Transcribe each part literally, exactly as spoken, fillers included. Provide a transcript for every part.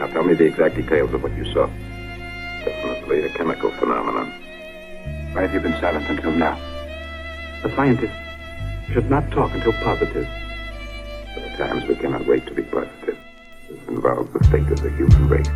Now tell me the exact details of what you saw. Definitely a chemical phenomenon. Why have you been silent until now? A scientist should not talk until positive. But at times we cannot wait to be positive. This involves the fate of the human race.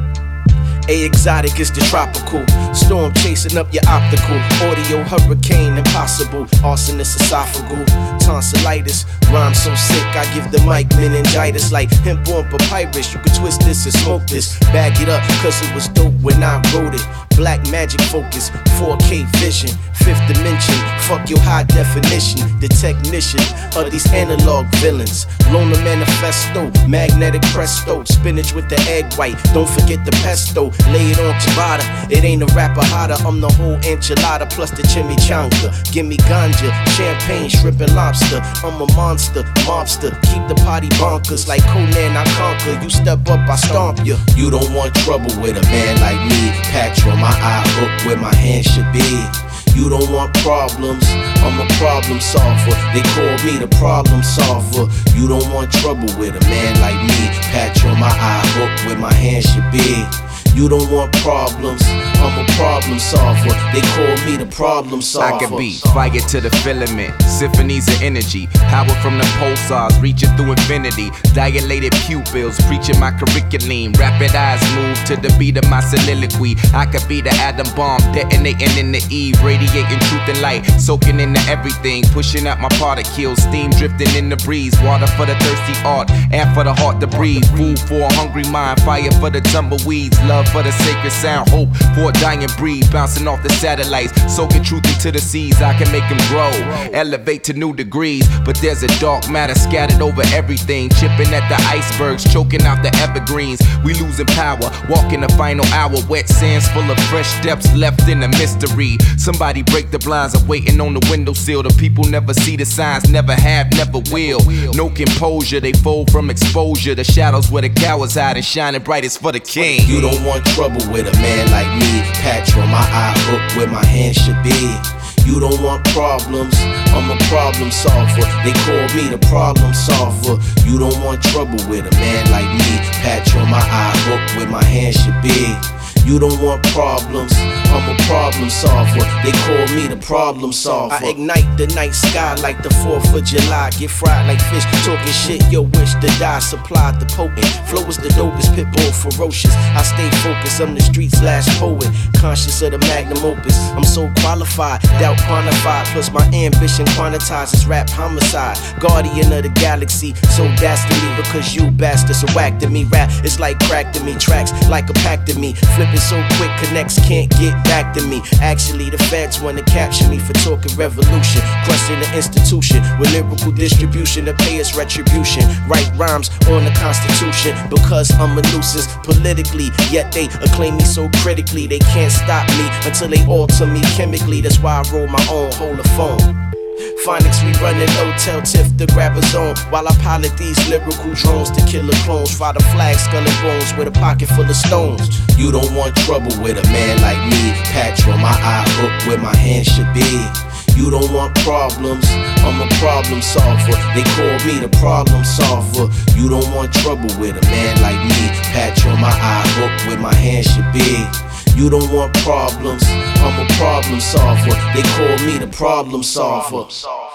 A exotic is the tropical storm chasing up your optical. Audio hurricane impossible. Arsonist esophageal. Tonsillitis. Rhyme so sick I give the mic meningitis. Like hemp-born papyrus. You can twist this and smoke this. Bag it up cause it was dope when I wrote it. Black magic focus. four K vision. Fifth dimension. Fuck your high definition. The technician of these analog villains. Loner manifesto. Magnetic presto. Spinach with the egg white. Don't forget the pesto. Lay it on ciabatta. It ain't a rapper hotter. I'm the whole enchilada plus the chimichanga. Give me ganja, champagne, shrimp and lobster. I'm a monster, mobster. Keep the party bonkers like Conan I conquer. You step up, I stomp you. You don't want trouble with a man like me. Patch on my eye hook where my hand should be. You don't want problems, I'm a problem solver. They call me the problem solver. You don't want trouble with a man like me. Patch on my eye hook where my hand should be. You don't want problems, I'm a problem solver. They call me the problem solver. I can be fire to the filament, symphonies of energy. Power from the pulsars, reaching through infinity. Dilated pupils, preaching my curriculum. Rapid eyes move to the beat of my soliloquy. I could be the atom bomb, detonating in the eve. Radiating truth and light, soaking into everything. Pushing out my particles, steam drifting in the breeze. Water for the thirsty art, air for the heart to breathe. Food for a hungry mind, fire for the tumbleweeds. Love for the sacred sound, hope for a dying breed. Bouncing off the satellites, soaking truth into the seas. I can make them grow, elevate to new degrees. But there's a dark matter scattered over everything. Chipping at the icebergs, choking out the evergreens. We losing power, walking the final hour. Wet sands full of fresh depths left in a mystery. Somebody break the blinds, I'm waiting on the windowsill. The people never see the signs, never have, never will. No composure, they fold from exposure. The shadows where the cowards hide and shining brightest for the king. You don't want trouble with a man like me. Patch on my eye hook where my hand should be. You don't want problems, I'm a problem solver. They call me the problem solver. You don't want trouble with a man like me. Patch on my eye hook where my hand should be. You don't want problems, I'm a problem solver. They call me the problem solver. I ignite the night sky like the fourth of July. Get fried like fish, talking shit, yo wish to die. Supplied the potent, flow is the dopest, pit bull ferocious. I stay focused, I'm the street's last poet. Conscious of the magnum opus, I'm so qualified, doubt quantified. Plus my ambition quantizes rap homicide. Guardian of the galaxy, so dastardly because you bastards are whacked to me. Rap is like crack to me, tracks like a pack to me. Flipping so quick, connects can't get back to me. Actually, the feds wanna capture me for talking revolution, crushing the institution with lyrical distribution to pay us retribution. Write rhymes on the Constitution because I'm a nuisance politically, yet they acclaim me so critically. They can't stop me until they alter me chemically. That's why I roll my own holophone. Phonics, we running hotel tiff to grab a zone while I pilot these lyrical drones to kill the clones. Fly the flag, skull and bones with a pocket full of stones. You don't want trouble with a man like me. Patch on my eye hook where my hand should be. You don't want problems, I'm a problem solver. They call me the problem solver. You don't want trouble with a man like me. Patch on my eye hook where my hand should be. You don't want problems, I'm a problem solver. They call me the problem solver.